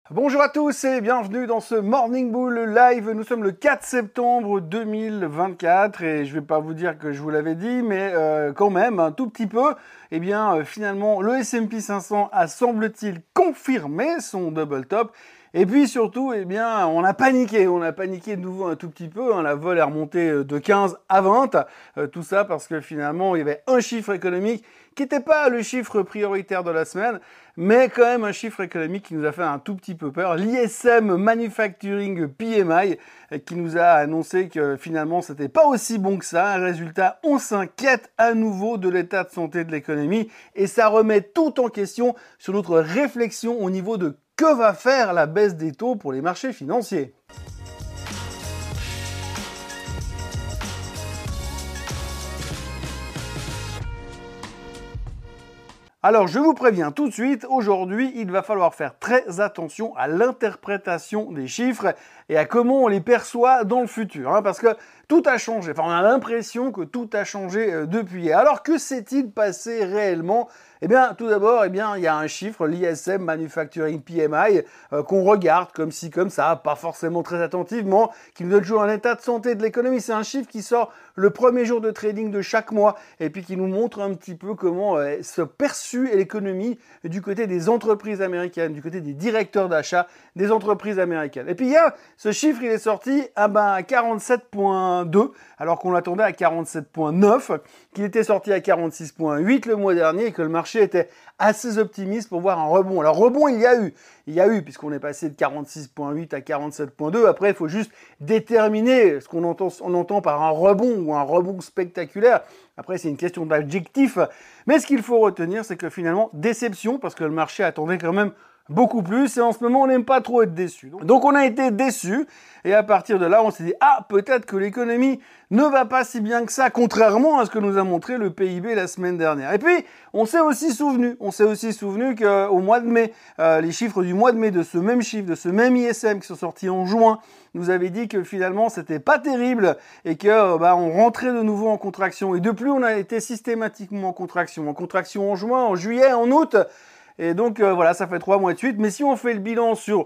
Bonjour à tous et bienvenue dans ce Morning Bull Live. Nous sommes le 4 septembre 2024 et je vais pas vous dire que je vous l'avais dit, mais quand même un tout petit peu. Finalement, le S&P 500 a semble-t-il confirmé son double top. Et puis surtout, on a paniqué de nouveau un tout petit peu. La vol est remontée de 15 à 20. Tout ça parce que finalement, il y avait un chiffre économique qui n'était pas le chiffre prioritaire de la semaine, mais quand même un chiffre économique qui nous a fait un tout petit peu peur. L'ISM Manufacturing PMI qui nous a annoncé que finalement c'était pas aussi bon que ça. Résultat, on s'inquiète à nouveau de l'état de santé de l'économie et ça remet tout en question sur notre réflexion au niveau de que va faire la baisse des taux pour les marchés financiers. Alors, je vous préviens tout de suite, aujourd'hui, il va falloir faire très attention à l'interprétation des chiffres et à comment on les perçoit dans le futur, parce que tout a changé. Enfin, on a l'impression que tout a changé depuis hier. Alors, que s'est-il passé réellement ? Tout d'abord, il y a un chiffre, l'ISM Manufacturing PMI, qu'on regarde comme ci, comme ça, pas forcément très attentivement, qui nous donne toujours un état de santé de l'économie. C'est un chiffre qui sort le premier jour de trading de chaque mois et puis qui nous montre un petit peu comment se perçue l'économie du côté des entreprises américaines, du côté des directeurs d'achat des entreprises américaines. Et puis hier, ce chiffre, il est sorti à 47,2, alors qu'on l'attendait à 47,9, qu'il était sorti à 46,8 le mois dernier et que le marché était assez optimiste pour voir un rebond. Alors rebond, il y a eu puisqu'on est passé de 46,8 à 47,2. Après, il faut juste déterminer ce qu'on entend par un rebond ou un rebond spectaculaire. Après, c'est une question d'adjectif. Mais ce qu'il faut retenir, c'est que finalement, déception, parce que le marché attendait quand même beaucoup plus, et en ce moment, on n'aime pas trop être déçu. Donc, on a été déçus, et à partir de là, on s'est dit, peut-être que l'économie ne va pas si bien que ça, contrairement à ce que nous a montré le PIB la semaine dernière. Et puis, on s'est aussi souvenu qu'au mois de mai, les chiffres du mois de mai de ce même chiffre, de ce même ISM qui sont sortis en juin, nous avait dit que finalement, c'était pas terrible, et que, on rentrait de nouveau en contraction. Et depuis, on a été systématiquement en contraction en juin, en juillet, en août. Et donc, ça fait 3 mois de suite. Mais si on fait le bilan sur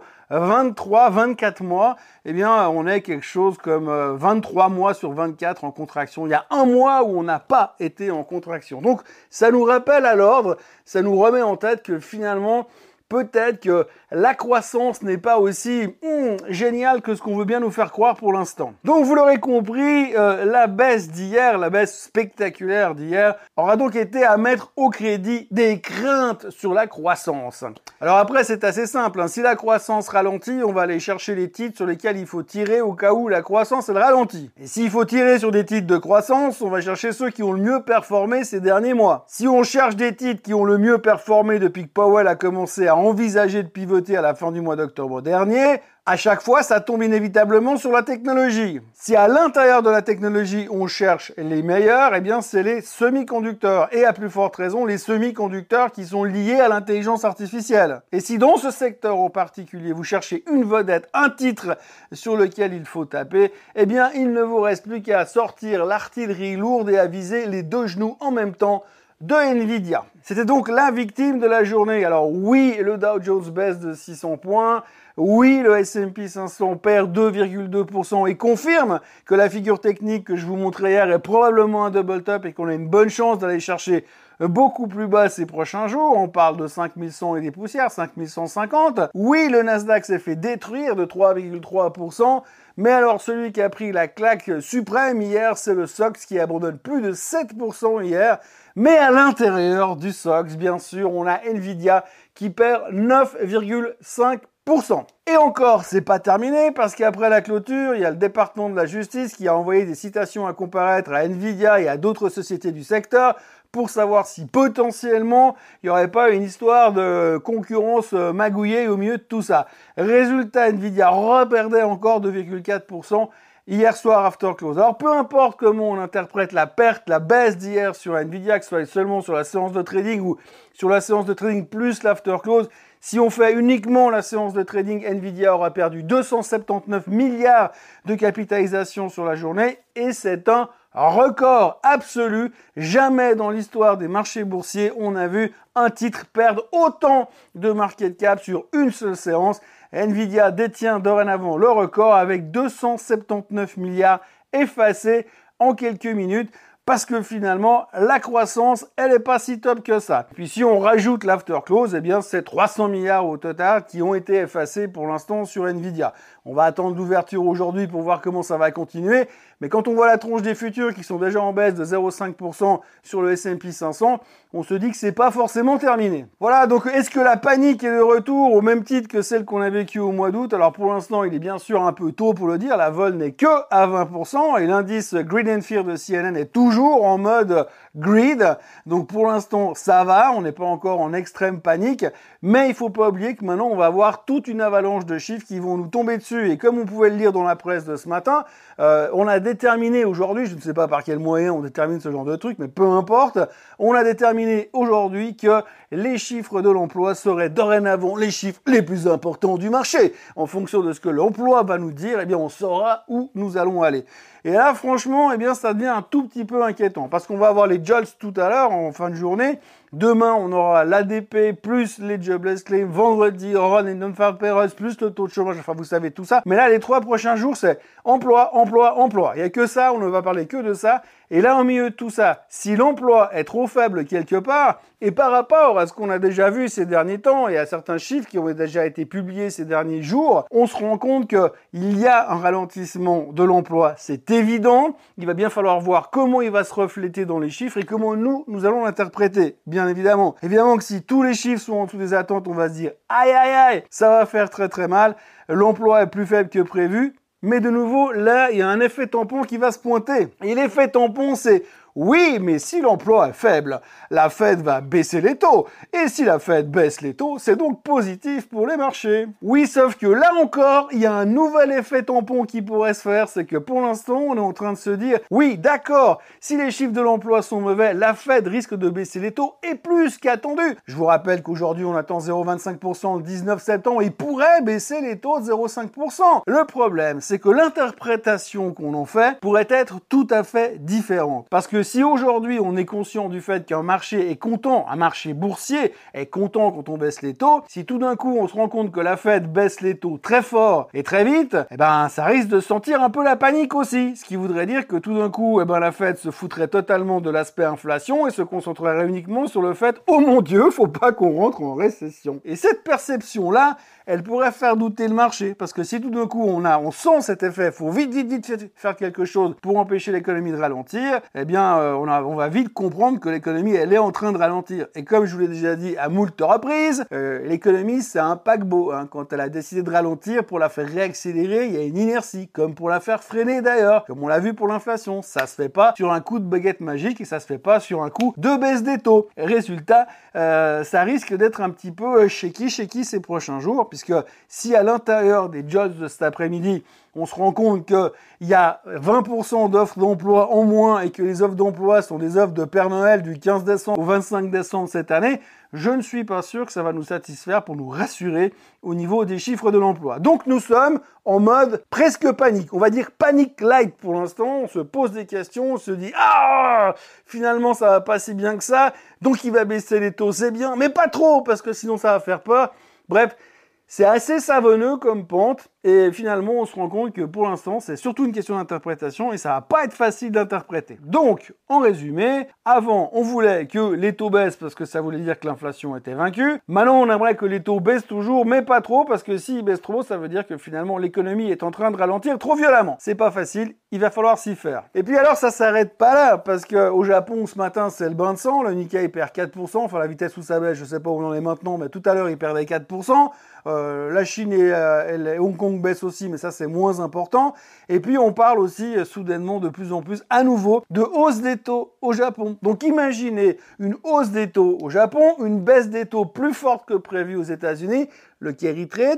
23, 24 mois, on est quelque chose comme 23 mois sur 24 en contraction. Il y a un mois où on n'a pas été en contraction. Donc, ça nous rappelle à l'ordre, ça nous remet en tête que finalement, peut-être que la croissance n'est pas aussi géniale que ce qu'on veut bien nous faire croire pour l'instant. Donc vous l'aurez compris, la baisse d'hier, la baisse spectaculaire d'hier, aura donc été à mettre au crédit des craintes sur la croissance. Alors après, c'est assez simple. Si la croissance ralentit, on va aller chercher les titres sur lesquels il faut tirer au cas où la croissance elle ralentit. Et s'il faut tirer sur des titres de croissance, on va chercher ceux qui ont le mieux performé ces derniers mois. Si on cherche des titres qui ont le mieux performé depuis que Powell a commencé à envisager de pivoter à la fin du mois d'octobre dernier, à chaque fois, ça tombe inévitablement sur la technologie. Si à l'intérieur de la technologie, on cherche les meilleurs, c'est les semi-conducteurs. Et à plus forte raison, les semi-conducteurs qui sont liés à l'intelligence artificielle. Et si dans ce secteur en particulier, vous cherchez une vedette, un titre sur lequel il faut taper, il ne vous reste plus qu'à sortir l'artillerie lourde et à viser les 2 genoux en même temps de Nvidia. C'était donc la victime de la journée. Alors oui, le Dow Jones baisse de 600 points. Oui, le S&P 500 perd 2,2% et confirme que la figure technique que je vous montrais hier est probablement un double top et qu'on a une bonne chance d'aller chercher beaucoup plus bas ces prochains jours. On parle de 5100 et des poussières, 5150. Oui, le Nasdaq s'est fait détruire de 3,3%. Mais alors, celui qui a pris la claque suprême hier, c'est le SOX qui abandonne plus de 7% hier. Mais à l'intérieur du SOX, bien sûr, on a Nvidia qui perd 9,5%. Et encore, c'est pas terminé parce qu'après la clôture, il y a le département de la justice qui a envoyé des citations à comparaître à Nvidia et à d'autres sociétés du secteur pour savoir si potentiellement il n'y aurait pas une histoire de concurrence magouillée au milieu de tout ça. Résultat, Nvidia reperdait encore 2,4% hier soir after close. Alors peu importe comment on interprète la perte, la baisse d'hier sur Nvidia, que ce soit seulement sur la séance de trading ou sur la séance de trading plus l'after close, si on fait uniquement la séance de trading, Nvidia aura perdu 279 milliards de capitalisation sur la journée et c'est un record absolu. Jamais dans l'histoire des marchés boursiers, on a vu un titre perdre autant de market cap sur une seule séance. Nvidia détient dorénavant le record avec 279 milliards effacés en quelques minutes. Parce que finalement, la croissance, elle est pas si top que ça. Puis si on rajoute l'after close, eh bien c'est 300 milliards au total qui ont été effacés pour l'instant sur Nvidia. On va attendre l'ouverture aujourd'hui pour voir comment ça va continuer. Mais quand on voit la tronche des futurs qui sont déjà en baisse de 0,5% sur le S&P 500, on se dit que c'est pas forcément terminé. Voilà, donc est-ce que la panique est de retour au même titre que celle qu'on a vécue au mois d'août? Alors pour l'instant, il est bien sûr un peu tôt pour le dire. La vol n'est que à 20% et l'indice Greed and Fear de CNN est toujours en mode greed. Donc pour l'instant, ça va. On n'est pas encore en extrême panique. Mais il faut pas oublier que maintenant, on va avoir toute une avalanche de chiffres qui vont nous tomber dessus. Et comme on pouvait le lire dans la presse de ce matin, on a déterminé aujourd'hui, je ne sais pas par quel moyen on détermine ce genre de truc, mais peu importe, on a déterminé aujourd'hui que les chiffres de l'emploi seraient dorénavant les chiffres les plus importants du marché. En fonction de ce que l'emploi va nous dire, eh bien, on saura où nous allons aller. Et là, franchement, eh bien, ça devient un tout petit peu inquiétant parce qu'on va avoir les JOLTS tout à l'heure en fin de journée. Demain, on aura l'ADP plus les jobless claims. Vendredi, run et non-farm payrolls plus le taux de chômage. Enfin, vous savez tout ça. Mais là, les 3 prochains jours, c'est emploi, emploi, emploi. Il n'y a que ça. On ne va parler que de ça. Et là, au milieu de tout ça, si l'emploi est trop faible quelque part, et par rapport à ce qu'on a déjà vu ces derniers temps et à certains chiffres qui ont déjà été publiés ces derniers jours, on se rend compte qu'il y a un ralentissement de l'emploi. C'est évident. Il va bien falloir voir comment il va se refléter dans les chiffres et comment nous allons l'interpréter. Bien évidemment. Évidemment que si tous les chiffres sont en dessous des attentes, on va se dire aïe aïe aïe, ça va faire très très mal. L'emploi est plus faible que prévu. Mais de nouveau, là, il y a un effet tampon qui va se pointer. Et l'effet tampon, c'est oui, mais si l'emploi est faible, la Fed va baisser les taux. Et si la Fed baisse les taux, c'est donc positif pour les marchés. Oui, sauf que là encore, il y a un nouvel effet tampon qui pourrait se faire. C'est que pour l'instant, on est en train de se dire, oui, d'accord, si les chiffres de l'emploi sont mauvais, la Fed risque de baisser les taux et plus qu'attendu. Je vous rappelle qu'aujourd'hui, on attend 0,25% le 19 septembre. Il pourrait baisser les taux de 0,5%. Le problème, c'est que l'interprétation qu'on en fait pourrait être tout à fait différente. Parce que si aujourd'hui on est conscient du fait qu'un marché est content, un marché boursier est content quand on baisse les taux, si tout d'un coup on se rend compte que la Fed baisse les taux très fort et très vite, eh ben ça risque de sentir un peu la panique aussi. Ce qui voudrait dire que tout d'un coup, eh ben la Fed se foutrait totalement de l'aspect inflation et se concentrerait uniquement sur le fait, oh mon Dieu, faut pas qu'on rentre en récession. Et cette perception-là, elle pourrait faire douter le marché, parce que si tout d'un coup on sent cet effet, faut vite faire quelque chose pour empêcher l'économie de ralentir, eh bien on va vite comprendre que l'économie elle est en train de ralentir. Et comme je vous l'ai déjà dit à moult reprises, l'économie c'est un paquebot. Quand elle a décidé de ralentir, pour la faire réaccélérer, il y a une inertie, comme pour la faire freiner d'ailleurs, comme on l'a vu pour l'inflation. Ça se fait pas sur un coup de baguette magique et ça se fait pas sur un coup de baisse des taux. Résultat, ça risque d'être un petit peu shaky ces prochains jours, puisque si à l'intérieur des jobs de cet après-midi, on se rend compte qu'il y a 20% d'offres d'emploi en moins et que les offres d'emploi sont des offres de Père Noël du 15 décembre au 25 décembre cette année, je ne suis pas sûr que ça va nous satisfaire pour nous rassurer au niveau des chiffres de l'emploi. Donc nous sommes en mode presque panique. On va dire panique light pour l'instant. On se pose des questions, on se dit « Ah, finalement ça va pas si bien que ça, donc il va baisser les taux, c'est bien, mais pas trop parce que sinon ça va faire peur. » Bref, c'est assez savonneux comme pente et finalement on se rend compte que pour l'instant c'est surtout une question d'interprétation et ça va pas être facile d'interpréter. Donc en résumé, avant on voulait que les taux baissent parce que ça voulait dire que l'inflation était vaincue. Maintenant on aimerait que les taux baissent toujours mais pas trop parce que s'ils baissent trop ça veut dire que finalement l'économie est en train de ralentir trop violemment. C'est pas facile, il va falloir s'y faire. Et puis alors ça s'arrête pas là parce que au Japon ce matin c'est le bain de sang, le Nikkei perd 4%, enfin la vitesse où ça baisse je sais pas où on en est maintenant mais tout à l'heure il perdait 4%. La Chine et Hong Kong baissent aussi, mais ça c'est moins important. Et puis on parle aussi soudainement de plus en plus à nouveau de hausse des taux au Japon. Donc imaginez une hausse des taux au Japon, une baisse des taux plus forte que prévu aux États-Unis. Le carry trade,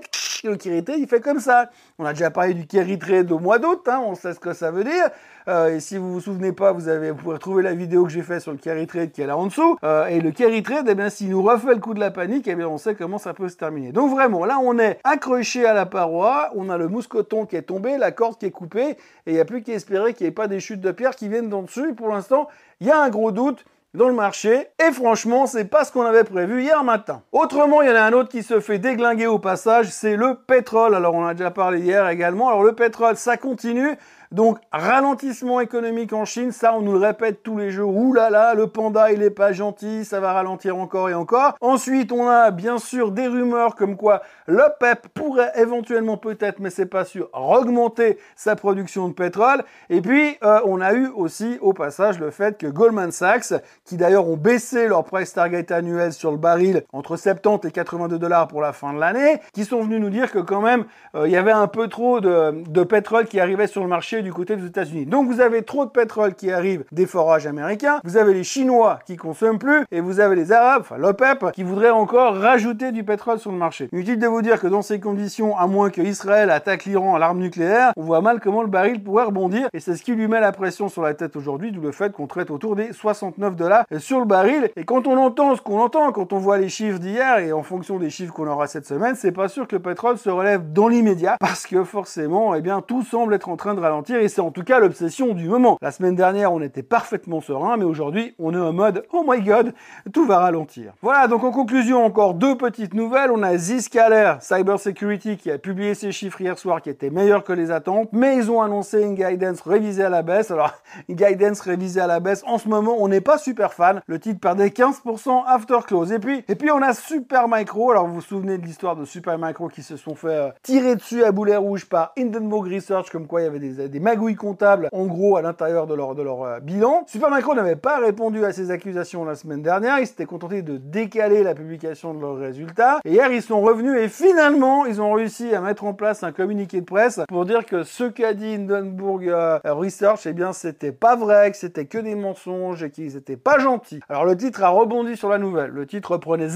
il fait comme ça. On a déjà parlé du carry trade au mois d'août, on sait ce que ça veut dire. Et si vous vous souvenez pas, vous pouvez retrouver la vidéo que j'ai faite sur le carry trade qui est là en dessous. Et le carry trade, eh bien, s'il nous refait le coup de la panique, eh bien, on sait comment ça peut se terminer. Donc vraiment, là, on est accroché à la paroi, on a le mousqueton qui est tombé, la corde qui est coupée, et il n'y a plus qu'à espérer qu'il n'y ait pas des chutes de pierre qui viennent d'en dessus. Pour l'instant, il y a un gros doute. dans le marché. Et franchement, c'est pas ce qu'on avait prévu hier matin. Autrement, il y en a un autre qui se fait déglinguer au passage, c'est le pétrole. Alors, on en a déjà parlé hier également. Alors, le pétrole, ça continue. Donc, ralentissement économique en Chine, ça, on nous le répète tous les jours. Ouh là là, le panda, il est pas gentil, ça va ralentir encore et encore. Ensuite, on a bien sûr des rumeurs comme quoi l'OPEP pourrait éventuellement, peut-être, mais c'est pas sûr, augmenter sa production de pétrole. Et puis, on a eu aussi, au passage, le fait que Goldman Sachs, qui d'ailleurs ont baissé leur price target annuel sur le baril entre 70 et 82 $ pour la fin de l'année, qui sont venus nous dire que quand même, il y avait un peu trop de pétrole qui arrivait sur le marché du côté des États-Unis. Donc vous avez trop de pétrole qui arrive des forages américains, vous avez les Chinois qui consomment plus, et vous avez les Arabes, enfin l'OPEP, qui voudraient encore rajouter du pétrole sur le marché. Inutile de vous dire que dans ces conditions, à moins que Israël attaque l'Iran à l'arme nucléaire, on voit mal comment le baril pourrait rebondir, et c'est ce qui lui met la pression sur la tête aujourd'hui, d'où le fait qu'on traite autour des 69 $ sur le baril. Et quand on entend ce qu'on entend, quand on voit les chiffres d'hier, et en fonction des chiffres qu'on aura cette semaine, c'est pas sûr que le pétrole se relève dans l'immédiat, parce que forcément, eh bien, tout semble être en train de ralentir, et c'est en tout cas l'obsession du moment. La semaine dernière, on était parfaitement serein, mais aujourd'hui, on est en mode « Oh my God, tout va ralentir ». Voilà, donc en conclusion, encore deux petites nouvelles. On a Zscaler Cybersecurity qui a publié ses chiffres hier soir qui étaient meilleurs que les attentes, mais ils ont annoncé une guidance révisée à la baisse. Alors, une guidance révisée à la baisse, en ce moment, on n'est pas super fan. Le titre perdait 15% after close. Et puis on a Supermicro. Alors, vous vous souvenez de l'histoire de Supermicro qui se sont fait tirer dessus à boulet rouge par Hindenburg Research, comme quoi il y avait des magouilles comptables, en gros, à l'intérieur de leur bilan. Supermicro n'avait pas répondu à ces accusations la semaine dernière. Ils s'étaient contentés de décaler la publication de leurs résultats. Et hier, ils sont revenus et finalement, ils ont réussi à mettre en place un communiqué de presse pour dire que ce qu'a dit Hindenburg Research, eh bien, c'était pas vrai, que c'était que des mensonges et qu'ils étaient pas gentils. Alors, le titre a rebondi sur la nouvelle. Le titre prenait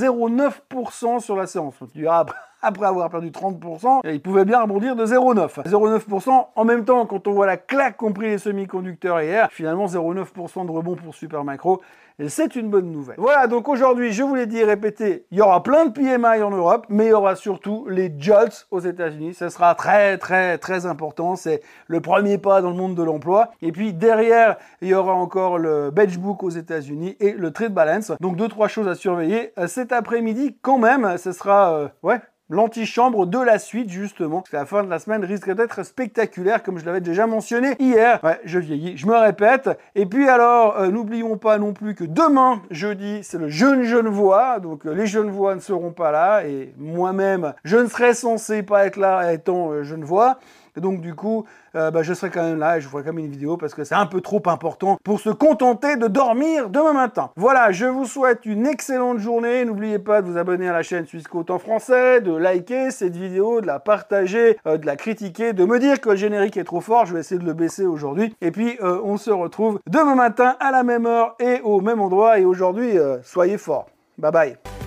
0,9% sur la séance. On se dira après avoir perdu 30%, il pouvait bien rebondir de 0,9. 0,9% en même temps, quand on voit la claque qu'ont pris les semi-conducteurs hier, finalement 0,9% de rebond pour Supermicro, et c'est une bonne nouvelle. Voilà, donc aujourd'hui, je vous l'ai dit et répété, il y aura plein de PMI en Europe, mais il y aura surtout les JOLTS aux États-Unis. Ça sera très, très, très important. C'est le premier pas dans le monde de l'emploi. Et puis derrière, il y aura encore le Benchbook aux États-Unis et le Trade Balance. Donc 2-3 choses à surveiller. Cet après-midi, quand même, ce sera, l'antichambre de la suite, justement. Parce que la fin de la semaine risque d'être spectaculaire, comme je l'avais déjà mentionné hier. Ouais, je vieillis, je me répète. Et puis alors, n'oublions pas non plus que demain, jeudi, c'est le jeune Genevois. Donc les Genevois ne seront pas là. Et moi-même, je ne serai censé pas être là étant Genevois. Et donc du coup, je serai quand même là et je ferai quand même une vidéo parce que c'est un peu trop important pour se contenter de dormir demain matin. Voilà, je vous souhaite une excellente journée. N'oubliez pas de vous abonner à la chaîne Swissquote en français, de liker cette vidéo, de la partager, de la critiquer, de me dire que le générique est trop fort. Je vais essayer de le baisser aujourd'hui. Et puis, on se retrouve demain matin à la même heure et au même endroit. Et aujourd'hui, soyez forts. Bye bye.